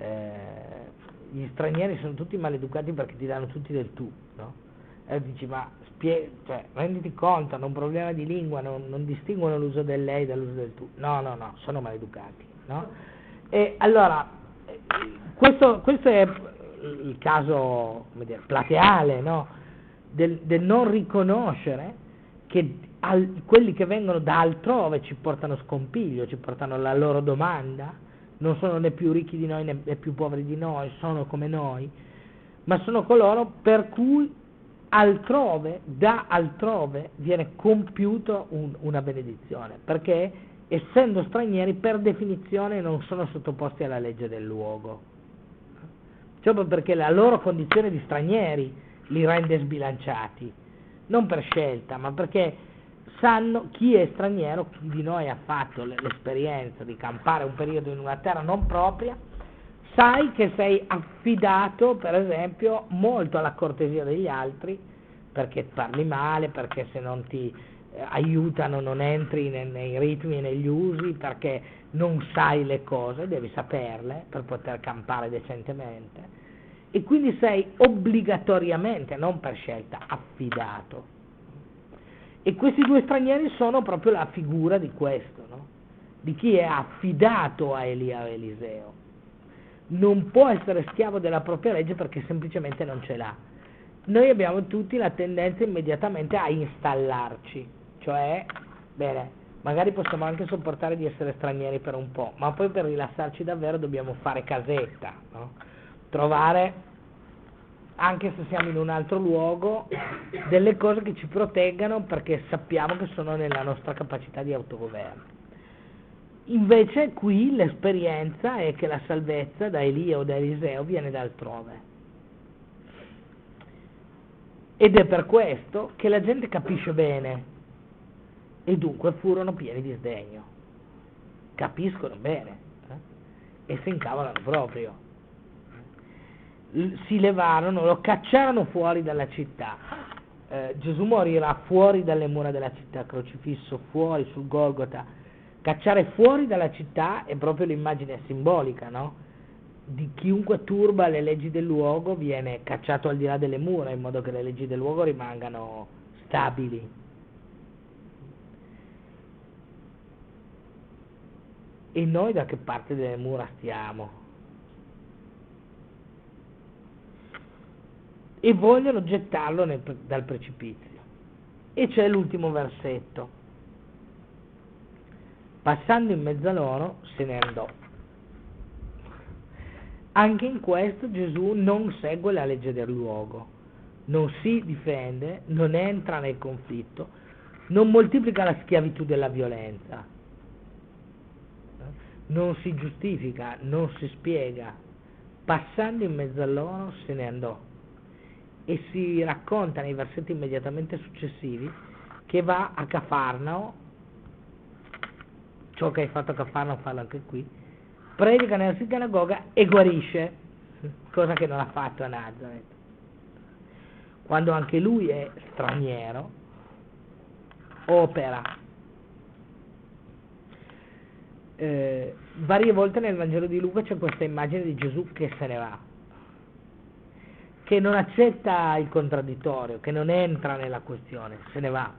gli stranieri sono tutti maleducati perché ti danno tutti del tu, no? E dici, ma cioè, renditi conto, hanno un problema di lingua, non distinguono l'uso del lei dall'uso del tu. No, sono maleducati, no? E allora questo è il caso, come dire, plateale, no? del non riconoscere che quelli che vengono da altrove ci portano scompiglio, ci portano la loro domanda, non sono né più ricchi di noi né più poveri di noi, sono come noi, ma sono coloro per cui altrove, da altrove, viene compiuto una benedizione, perché essendo stranieri per definizione non sono sottoposti alla legge del luogo, cioè perché la loro condizione di stranieri li rende sbilanciati, non per scelta, ma perché sanno chi è straniero, chi di noi ha fatto l'esperienza di campare un periodo in una terra non propria, sai che sei affidato, per esempio, molto alla cortesia degli altri, perché parli male, perché se non ti aiutano non entri nei ritmi e negli usi, perché non sai le cose, devi saperle per poter campare decentemente, e quindi sei obbligatoriamente, non per scelta, affidato. E questi due stranieri sono proprio la figura di questo, no? Di chi è affidato a Elia e Eliseo. Non può essere schiavo della propria legge perché semplicemente non ce l'ha. Noi abbiamo tutti la tendenza immediatamente a installarci, cioè, bene, magari possiamo anche sopportare di essere stranieri per un po', ma poi per rilassarci davvero dobbiamo fare casetta, no? Trovare, anche se siamo in un altro luogo, delle cose che ci proteggano perché sappiamo che sono nella nostra capacità di autogoverno. Invece qui l'esperienza è che la salvezza da Elia o da Eliseo viene da altrove. Ed è per questo che la gente capisce bene e dunque furono pieni di sdegno. Capiscono bene e si incavolano proprio. Si levarono, lo cacciarono fuori dalla città. Gesù morirà fuori dalle mura della città, crocifisso fuori sul Golgota. Cacciare fuori dalla città è proprio l'immagine simbolica, no? Di chiunque turba le leggi del luogo viene cacciato al di là delle mura in modo che le leggi del luogo rimangano stabili. E noi da che parte delle mura stiamo? E vogliono gettarlo dal precipizio. E c'è l'ultimo versetto. Passando in mezzo a loro se ne andò. Anche in questo Gesù non segue la legge del luogo, non si difende, non entra nel conflitto, non moltiplica la schiavitù della violenza, non si giustifica, non si spiega. Passando in mezzo a loro se ne andò, e si racconta nei versetti immediatamente successivi che va a Cafarnao, ciò che hai fatto a Cafarnao fallo anche qui, predica nella sinagoga e guarisce, cosa che non ha fatto a Nazareth, quando anche lui è straniero, opera. Varie volte nel Vangelo di Luca c'è questa immagine di Gesù che se ne va, che non accetta il contraddittorio, che non entra nella questione, se ne va.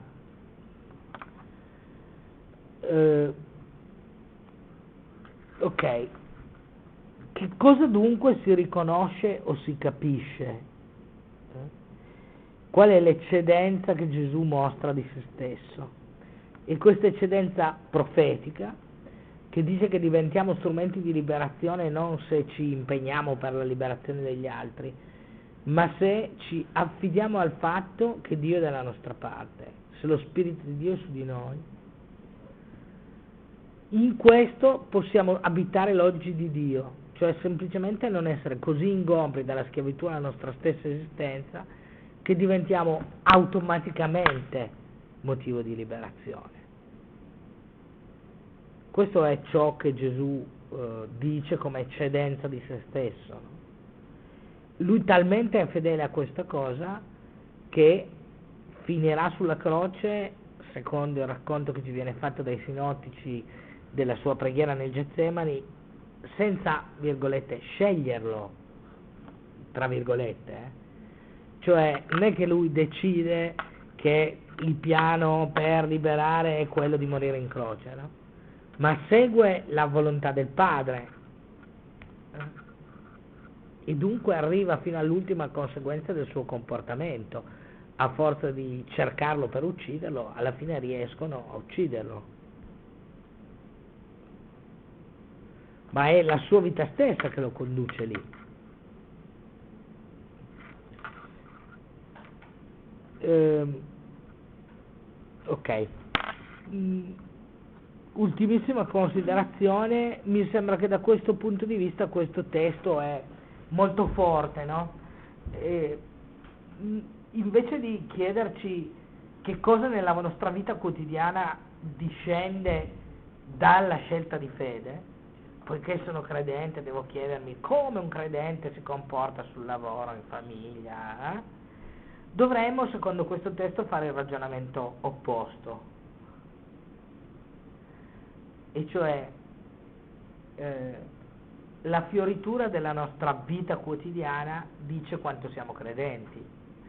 Ok, che cosa dunque si riconosce o si capisce? Qual è l'eccedenza che Gesù mostra di se stesso? E questa eccedenza profetica, che dice che diventiamo strumenti di liberazione non se ci impegniamo per la liberazione degli altri, ma se ci affidiamo al fatto che Dio è dalla nostra parte, se lo Spirito di Dio è su di noi. In questo possiamo abitare l'oggi di Dio, cioè semplicemente non essere così ingobbi dalla schiavitù alla nostra stessa esistenza che diventiamo automaticamente motivo di liberazione. Questo è ciò che Gesù dice come eccedenza di se stesso. Lui talmente è fedele a questa cosa che finirà sulla croce, secondo il racconto che ci viene fatto dai sinottici della sua preghiera nel Getsemani, senza, virgolette, sceglierlo, tra virgolette. Cioè, non è che lui decide che il piano per liberare è quello di morire in croce, no? Ma segue la volontà del Padre e dunque arriva fino all'ultima conseguenza del suo comportamento. A forza di cercarlo per ucciderlo, alla fine riescono a ucciderlo. Ma è la sua vita stessa che lo conduce lì. Ok. Ultimissima considerazione, mi sembra che da questo punto di vista questo testo è molto forte, no? Invece di chiederci che cosa nella nostra vita quotidiana discende dalla scelta di fede, poiché sono credente devo chiedermi come un credente si comporta sul lavoro, in famiglia, dovremmo, secondo questo testo, fare il ragionamento opposto. E cioè la fioritura della nostra vita quotidiana dice quanto siamo credenti.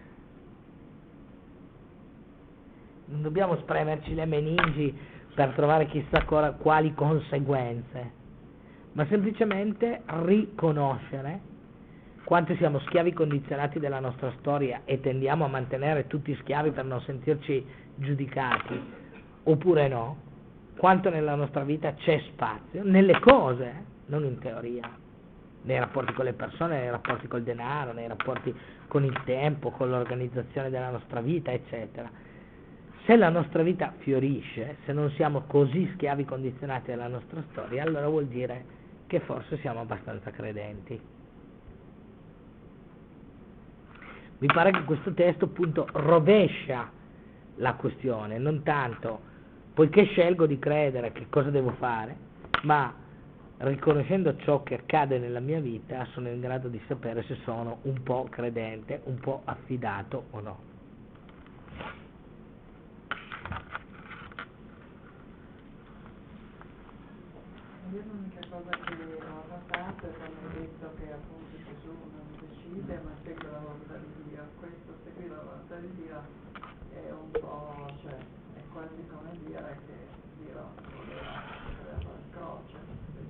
Non dobbiamo spremerci le meningi per trovare chissà quali conseguenze, ma semplicemente riconoscere quanto siamo schiavi condizionati della nostra storia e tendiamo a mantenere tutti schiavi per non sentirci giudicati, oppure no, quanto nella nostra vita c'è spazio, nelle cose, non in teoria, nei rapporti con le persone, nei rapporti col denaro, nei rapporti con il tempo, con l'organizzazione della nostra vita, eccetera. Se la nostra vita fiorisce, se non siamo così schiavi condizionati dalla nostra storia, allora vuol dire che forse siamo abbastanza credenti. Mi pare che questo testo appunto rovescia la questione, non tanto poiché scelgo di credere che cosa devo fare, ma riconoscendo ciò che accade nella mia vita sono in grado di sapere se sono un po' credente, un po' affidato o no. Io l'unica cosa che ho notato è quando ho detto che appunto Gesù non decide ma segue la volontà di Dio. Questo seguire la volontà di Dio è un po', cioè è quasi come dire che Dio voleva vederlo in croce.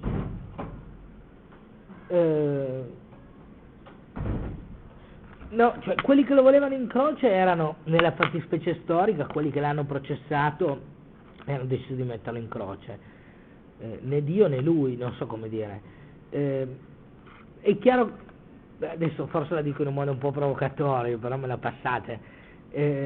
No, cioè quelli che lo volevano in croce erano, nella fattispecie storica, quelli che l'hanno processato hanno deciso di metterlo in croce. Né Dio né lui, non so come dire. È chiaro, adesso forse la dico in un modo un po' provocatorio, però me la passate.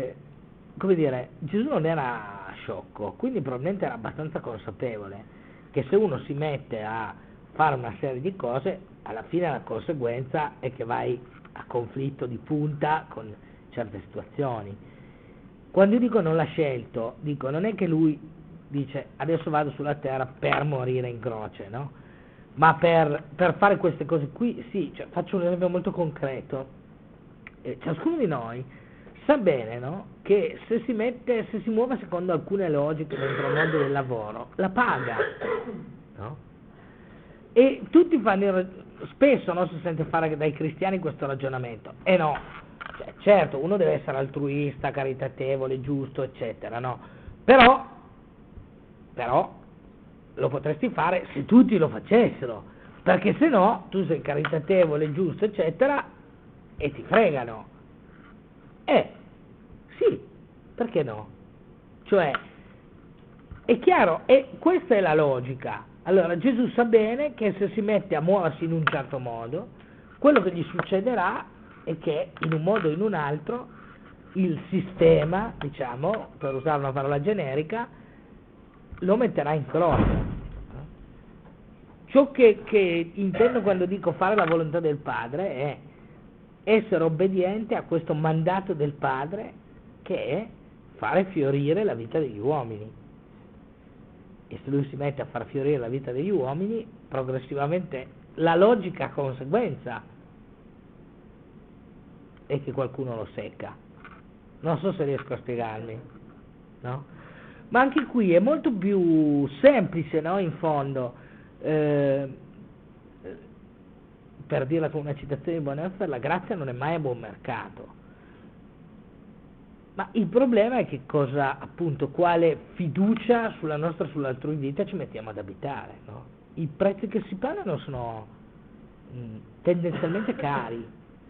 Come dire, Gesù non era sciocco, quindi probabilmente era abbastanza consapevole che se uno si mette a fare una serie di cose, alla fine la conseguenza è che vai a conflitto di punta con certe situazioni. Quando io dico non l'ha scelto, dico non è che lui dice adesso vado sulla terra per morire in croce, no? Ma per fare queste cose qui, sì, cioè, faccio un esempio molto concreto. Ciascuno di noi sa bene, no? Che se si muove secondo alcune logiche dentro il mondo del lavoro, la paga, no? E tutti spesso, no, si sente fare dai cristiani questo ragionamento, e no, cioè, certo, uno deve essere altruista, caritatevole, giusto, eccetera, no? Però lo potresti fare se tutti lo facessero, perché se no tu sei caritatevole, giusto, eccetera, e ti fregano. Sì, perché no? Cioè, è chiaro, e questa è la logica. Allora, Gesù sa bene che se si mette a muoversi in un certo modo, quello che gli succederà è che in un modo o in un altro il sistema, diciamo, per usare una parola generica, lo metterà in croce. Ciò che intendo quando dico fare la volontà del Padre è essere obbediente a questo mandato del Padre, che è fare fiorire la vita degli uomini. E se lui si mette a far fiorire la vita degli uomini, progressivamente la logica conseguenza è che qualcuno lo secca. Non so se riesco a spiegarmi, no? Ma anche qui è molto più semplice, no? In fondo, per dirla con una citazione di Bonhoeffer, la grazia non è mai a buon mercato. Ma il problema è che quale fiducia sull'altrui vita ci mettiamo ad abitare, no? I prezzi che si pagano sono tendenzialmente cari,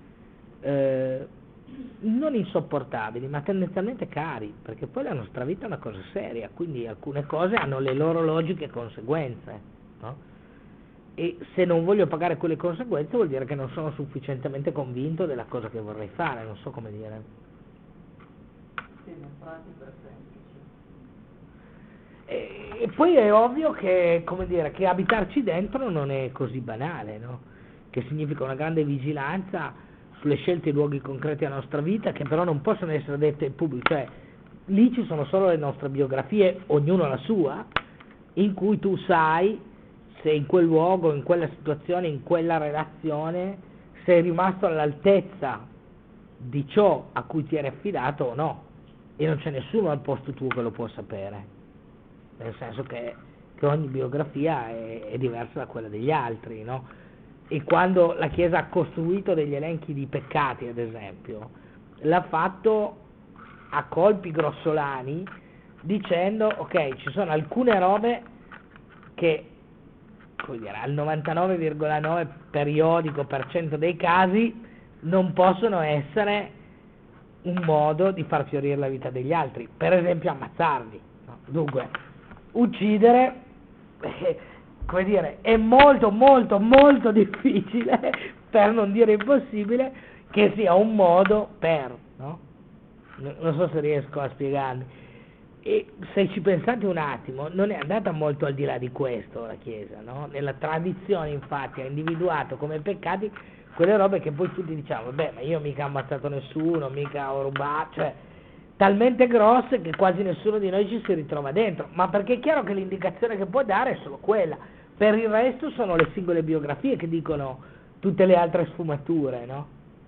non insopportabili, ma tendenzialmente cari, perché poi la nostra vita è una cosa seria, quindi alcune cose hanno le loro logiche conseguenze, no? E se non voglio pagare quelle conseguenze vuol dire che non sono sufficientemente convinto della cosa che vorrei fare, non so come dire. Sì, in pratica è semplice. E poi è ovvio che, come dire, che abitarci dentro non è così banale, no? Che significa una grande vigilanza sulle scelte e luoghi concreti della nostra vita, che però non possono essere dette in pubblico, cioè lì ci sono solo le nostre biografie, ognuno la sua, in cui tu sai se in quel luogo, in quella situazione, in quella relazione sei rimasto all'altezza di ciò a cui ti eri affidato o no, e non c'è nessuno al posto tuo che lo può sapere, nel senso che ogni biografia è diversa da quella degli altri, no? E quando la Chiesa ha costruito degli elenchi di peccati, ad esempio, l'ha fatto a colpi grossolani, dicendo ok, ci sono alcune robe che, come dire, al 99,9 periodico per cento dei casi non possono essere un modo di far fiorire la vita degli altri, per esempio ammazzarli, no? Dunque, uccidere, come dire, è molto molto molto difficile, per non dire impossibile, che sia un modo per, no? Non so se riesco a spiegarmi. E se ci pensate un attimo, non è andata molto al di là di questo la Chiesa, no? Nella tradizione infatti ha individuato come peccati quelle robe che poi tutti diciamo, vabbè, ma io mica ho ammazzato nessuno, mica ho rubato, cioè talmente grosse che quasi nessuno di noi ci si ritrova dentro, ma perché è chiaro che l'indicazione che può dare è solo quella, per il resto sono le singole biografie che dicono tutte le altre sfumature, no?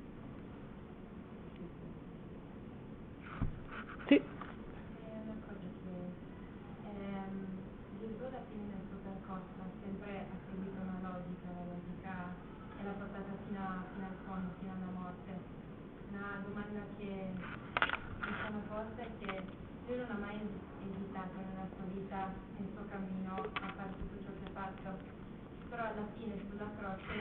Sì. Una cosa che Gesù alla fine del suo percorso sempre ha seguito una logica, la logica e l'ha portata fino al fondo, fino alla morte. Una domanda che mi sono posta è che lui non ha mai esitato nella sua vita, nel suo cammino, a fare tutto ciò che ha fatto, però alla fine sulla croce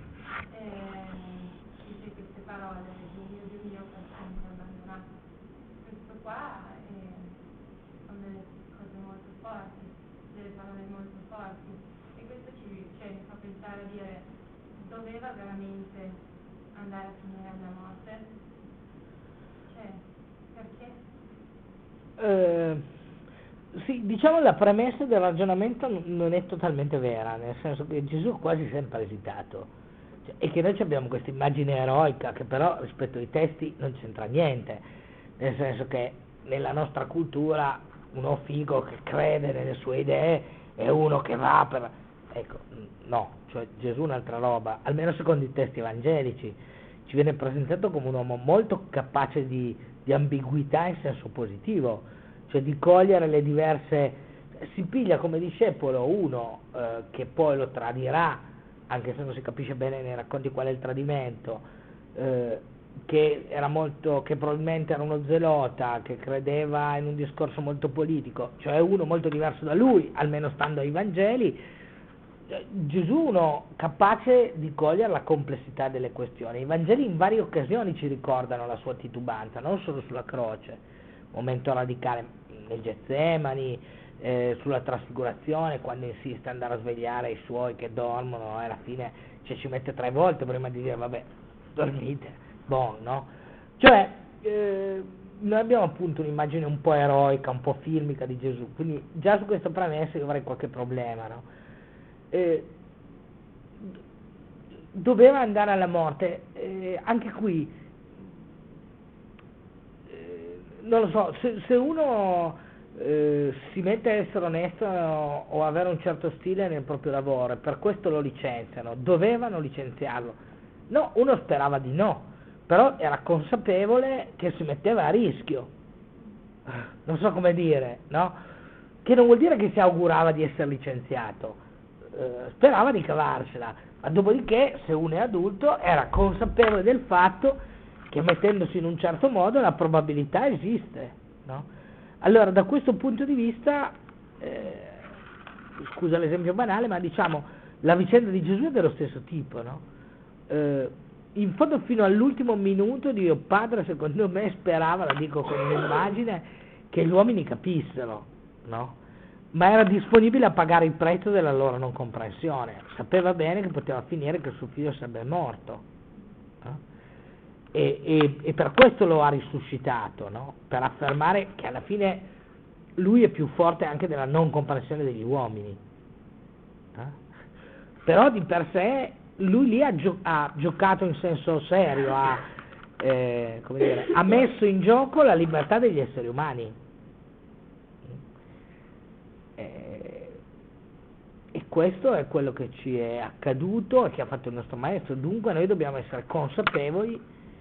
dice queste parole, Dio mio, perché mi hai abbandonato. Questo qua sono delle cose molto forti, delle parole molto forti, e questo mi fa pensare a dire, doveva veramente andare a finire alla morte? Cioè, perché? sì, diciamo la premessa del ragionamento non è totalmente vera, nel senso che Gesù ha quasi sempre esitato, cioè, e che noi abbiamo questa immagine eroica che però rispetto ai testi non c'entra niente, nel senso che nella nostra cultura uno figo che crede nelle sue idee è uno che va per... Ecco, no, cioè Gesù è un'altra roba, almeno secondo i testi evangelici, ci viene presentato come un uomo molto capace di ambiguità in senso positivo, cioè di cogliere le diverse... Si piglia come discepolo uno che poi lo tradirà, anche se non si capisce bene nei racconti qual è il tradimento, che probabilmente era uno zelota, che credeva in un discorso molto politico, cioè uno molto diverso da lui, almeno stando ai Vangeli. Gesù uno capace di cogliere la complessità delle questioni. I Vangeli in varie occasioni ci ricordano la sua titubanza, non solo sulla croce, momento radicale nel Getsemani, sulla trasfigurazione, quando insiste ad andare a svegliare i suoi che dormono, e alla fine ci mette 3 volte prima di dire vabbè, dormite, no? Cioè, noi abbiamo appunto un'immagine un po' eroica, un po' filmica di Gesù, quindi già su questa premessa io avrei qualche problema, no? Doveva andare alla morte, anche qui non lo so, se uno si mette a essere onesto o avere un certo stile nel proprio lavoro e per questo lo licenziano, dovevano licenziarlo? No, uno sperava di no, però era consapevole che si metteva a rischio, non so come dire, no? Che non vuol dire che si augurava di essere licenziato, sperava di cavarsela, ma dopodiché se uno è adulto era consapevole del fatto che mettendosi in un certo modo la probabilità esiste, no? Allora da questo punto di vista, scusa l'esempio banale, ma diciamo la vicenda di Gesù è dello stesso tipo, no? In fondo fino all'ultimo minuto Dio Padre secondo me sperava, la dico con un'immagine, che gli uomini capissero, no? Ma era disponibile a pagare il prezzo della loro non comprensione, sapeva bene che poteva finire che suo figlio sarebbe morto, no? E per questo lo ha risuscitato, no? Per affermare che alla fine lui è più forte anche della non comprensione degli uomini, però di per sé lui lì ha giocato in senso serio, ha messo in gioco la libertà degli esseri umani. E questo è quello che ci è accaduto e che ha fatto il nostro maestro. Dunque noi dobbiamo essere consapevoli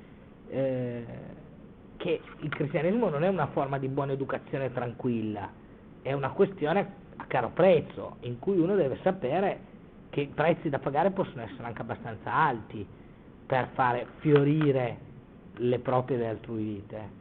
che il cristianesimo non è una forma di buona educazione tranquilla, è una questione a caro prezzo, in cui uno deve sapere che i prezzi da pagare possono essere anche abbastanza alti per fare fiorire le proprie e le altrui vite, ecco.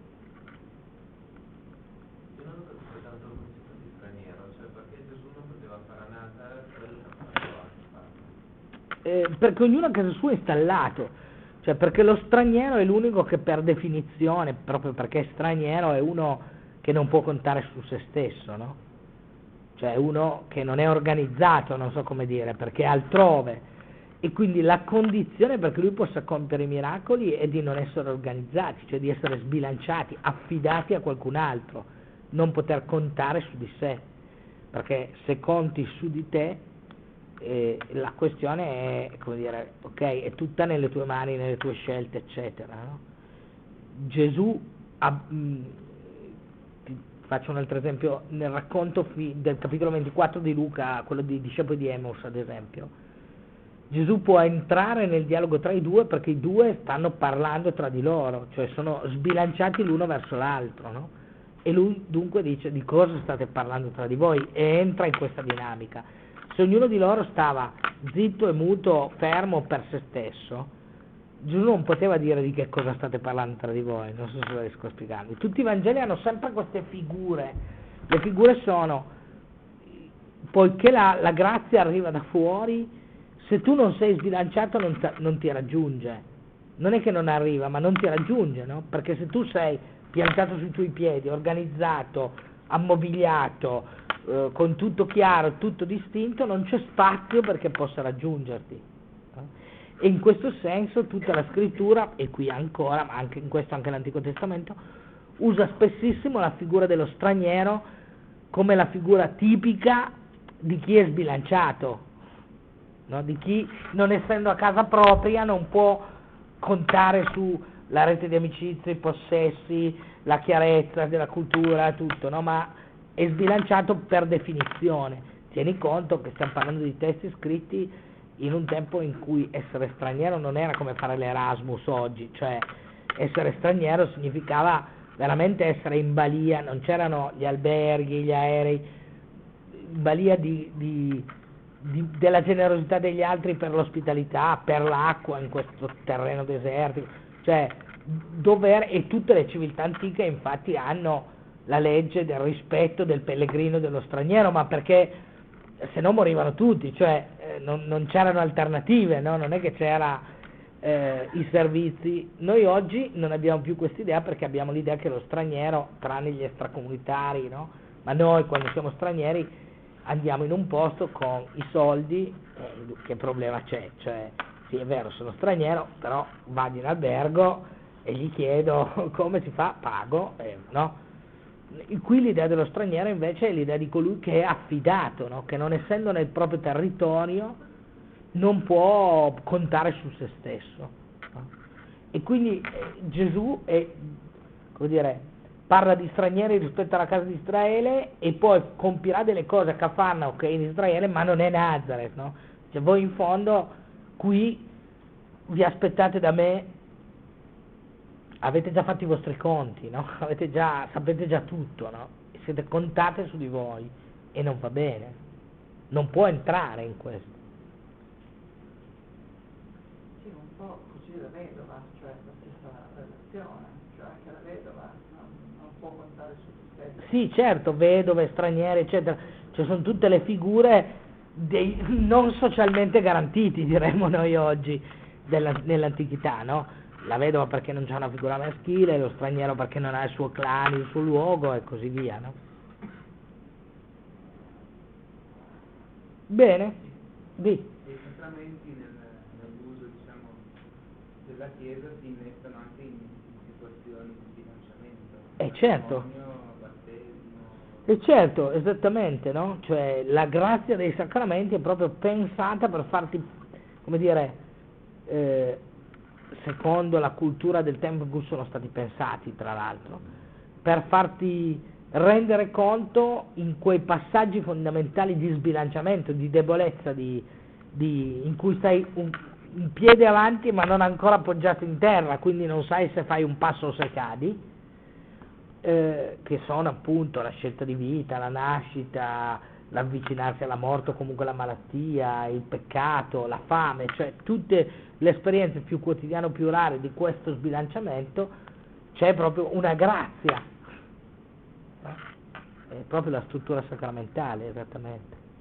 Perché ognuno a casa sua è installato, cioè perché lo straniero è l'unico che per definizione, proprio perché è straniero, è uno che non può contare su se stesso, no? Cioè uno che non è organizzato, non so come dire, perché è altrove, e quindi la condizione perché lui possa compiere i miracoli è di non essere organizzati, cioè di essere sbilanciati, affidati a qualcun altro, non poter contare su di sé, perché se conti su di te la questione è, come dire, ok, è tutta nelle tue mani, nelle tue scelte, eccetera, no? Gesù ti faccio un altro esempio, nel racconto del capitolo 24 di Luca, quello dei discepoli di Emmaus ad esempio, Gesù può entrare nel dialogo tra i due perché i due stanno parlando tra di loro, cioè sono sbilanciati l'uno verso l'altro, no? E lui dunque dice: di cosa state parlando tra di voi? E entra in questa dinamica. Se ognuno di loro stava zitto e muto, fermo per se stesso, Gesù non poteva dire di che cosa state parlando tra di voi, non so se riesco a spiegarvi. Tutti i Vangeli hanno sempre queste figure, le figure sono, poiché la grazia arriva da fuori, se tu non sei sbilanciato non ti raggiunge, non è che non arriva, ma non ti raggiunge, no? Perché se tu sei piantato sui tuoi piedi, organizzato, ammobiliato, con tutto chiaro, tutto distinto, non c'è spazio perché possa raggiungerti. E in questo senso tutta la scrittura, e qui ancora, ma anche in questo anche l'Antico Testamento, usa spessissimo la figura dello straniero come la figura tipica di chi è sbilanciato, no? Di chi, non essendo a casa propria, non può contare sulla rete di amicizie, i possessi, la chiarezza della cultura, tutto, no? Ma è sbilanciato per definizione. Tieni conto che stiamo parlando di testi scritti in un tempo in cui essere straniero non era come fare l'Erasmus oggi, cioè essere straniero significava veramente essere in balia, non c'erano gli alberghi, gli aerei, in balia della generosità degli altri per l'ospitalità, per l'acqua in questo terreno desertico, cioè e tutte le civiltà antiche infatti hanno la legge del rispetto del pellegrino e dello straniero, ma perché se no morivano tutti, cioè non c'erano alternative, no? Non è che c'era i servizi. Noi oggi non abbiamo più quest'idea perché abbiamo l'idea che lo straniero, tranne gli extracomunitari, no? Ma noi quando siamo stranieri andiamo in un posto con i soldi, che problema c'è? Cioè, sì, è vero, sono straniero, però vado in albergo e gli chiedo come si fa, pago, no? Qui l'idea dello straniero invece è l'idea di colui che è affidato, no? Che non essendo nel proprio territorio non può contare su se stesso, no? E quindi Gesù come dire, parla di stranieri rispetto alla casa di Israele e poi compirà delle cose a Cafarnao che è in Israele, ma non è Nazareth, no? Cioè voi in fondo qui vi aspettate da me, avete già fatto i vostri conti, no? Sapete già tutto, no? Siete contate su di voi e non va bene, non può entrare in questo. Sì, un po' così la vedova, cioè la stessa relazione, cioè anche la vedova non può contare su se stessa. Sì, certo, vedove, stranieri, eccetera, cioè sono tutte le figure dei non socialmente garantiti, diremmo noi oggi, nell'antichità, no? La vedova perché non c'è una figura maschile, lo straniero perché non ha il suo clan, il suo luogo e così via, no? Bene, di. I sacramenti nell'uso, diciamo, della Chiesa si innestano anche in situazioni di bilanciamento. Certo. E certo, esattamente, no? Cioè la grazia dei sacramenti è proprio pensata per farti, come dire, secondo la cultura del tempo in cui sono stati pensati, tra l'altro, per farti rendere conto in quei passaggi fondamentali di sbilanciamento, di debolezza, in cui stai un piede avanti ma non ancora appoggiato in terra, quindi non sai se fai un passo o se cadi, che sono appunto la scelta di vita, la nascita, l'avvicinarsi alla morte o comunque la malattia, il peccato, la fame, cioè tutte le esperienze più quotidiane o più rare di questo sbilanciamento. C'è proprio una grazia, è proprio la struttura sacramentale, esattamente.